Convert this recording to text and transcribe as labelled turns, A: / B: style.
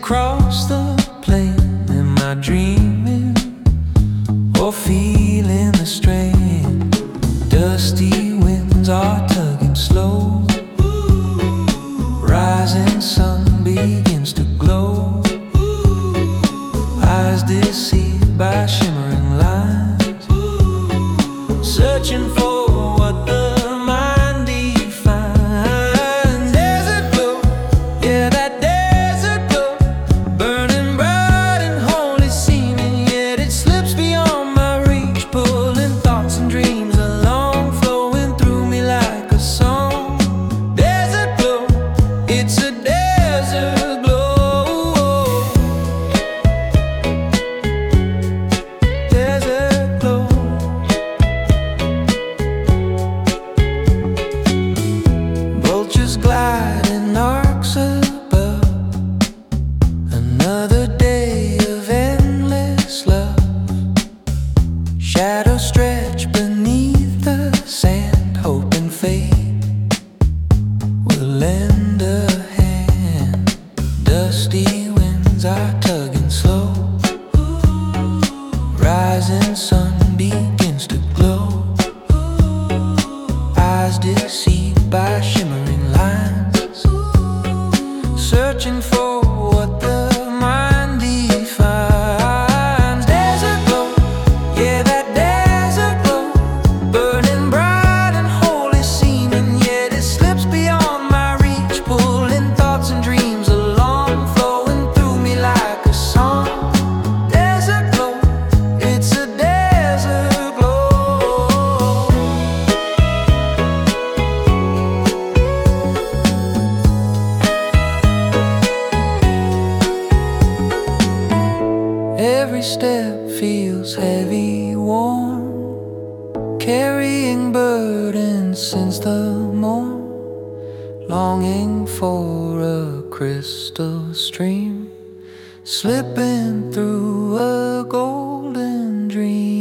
A: across the plain. Am I dreaming or feeling the strain? Dusty winds are tugging slow. Rising sun begins to glow. Eyes deceived by shimmering lines, searching for what the mind defines. Desert glow, yeah, that desert glow, burning bright and wholly seeming, yet it slips beyond my reach, pulling thoughts and dreams along, flowing through me like a song. Desert glow, it's a desert glow. Desert glow. Vultures glide in arcs above, another day of endless love. Shadows stretch beneath the sand, hoping fate will lend a hand. Dusty winds are tugging slow. Rising sun begins to glow. Eyes deceived by shimmering lines, searching for what the mind defines. Desert glow, yeah, that desert glow, burning bright and wholly seeming, yet it slips beyond my reach, pulling thoughts and dreams along, flowing through me like a song. Desert glow, it's a desert glow. Every step feels heavy, warm, carrying burdens since the morn, longing for a crystal stream, slipping through a golden dream.